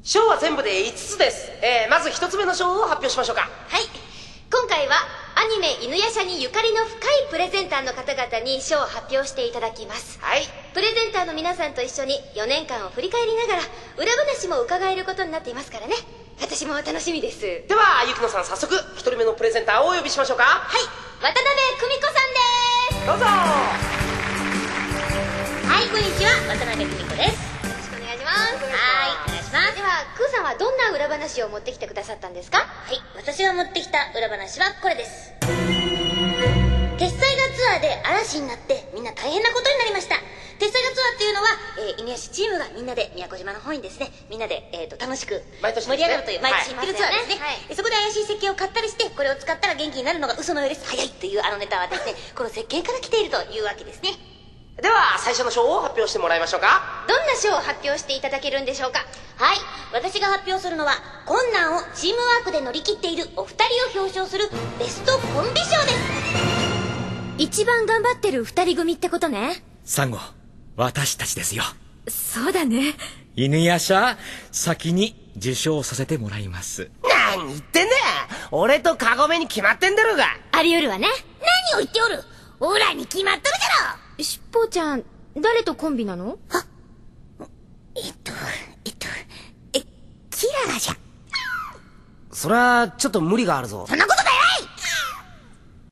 賞は全部で5つです。まず1つ目の賞を発表しましょうか。 はい、今回はアニメ犬夜叉にゆかりの深いプレゼンターの方々に賞を発表していただきます。 はい。 プレゼンターの皆さんと一緒に4年間を振り返りながら裏話も伺えることになっていますからね。私も楽しみです。 ではゆきのさん、早速1人目のプレゼンターをお呼びしましょうか。 はい、渡辺久美子さんです。 どうぞ。 はい、こんにちは、渡辺久美子です。 よろしくお願いします。 はい、お願いします。 ではクーさんはどんな裏話を持ってきてくださったんですか？ はい、私が持ってきた裏話はこれです。鉄斎画ツアーで嵐になってみんな大変なことになりました。鉄斎画ツアーっていうのは、犬夜叉チームがみんなで宮古島の方にですね、みんなで、楽しく盛り上がるという毎年行ってるツアーですね。そこで怪しい石鹸を買ったりして、これを使ったら元気になるのが嘘のようです。早いというあのネタはですね、この石鹸から来ているというわけですね。 では最初の賞を発表してもらいましょうか。 どんな賞を発表していただけるんでしょうか？ はい、私が発表するのは困難をチームワークで乗り切っているお二人を表彰するベストコンビ賞です。 一番頑張ってる二人組ってことね。 サンゴ、私たちですよ。 そうだね。 犬夜叉、先に受賞させてもらいます。 何言ってんだよ、俺とカゴメに決まってんだろうが。 あり得るわね。 何を言っておる、オラに決まっとるじゃろ。 しっぽーちゃん、誰とコンビなの？ キララじゃ。 そりゃちょっと無理があるぞ。 そんなこと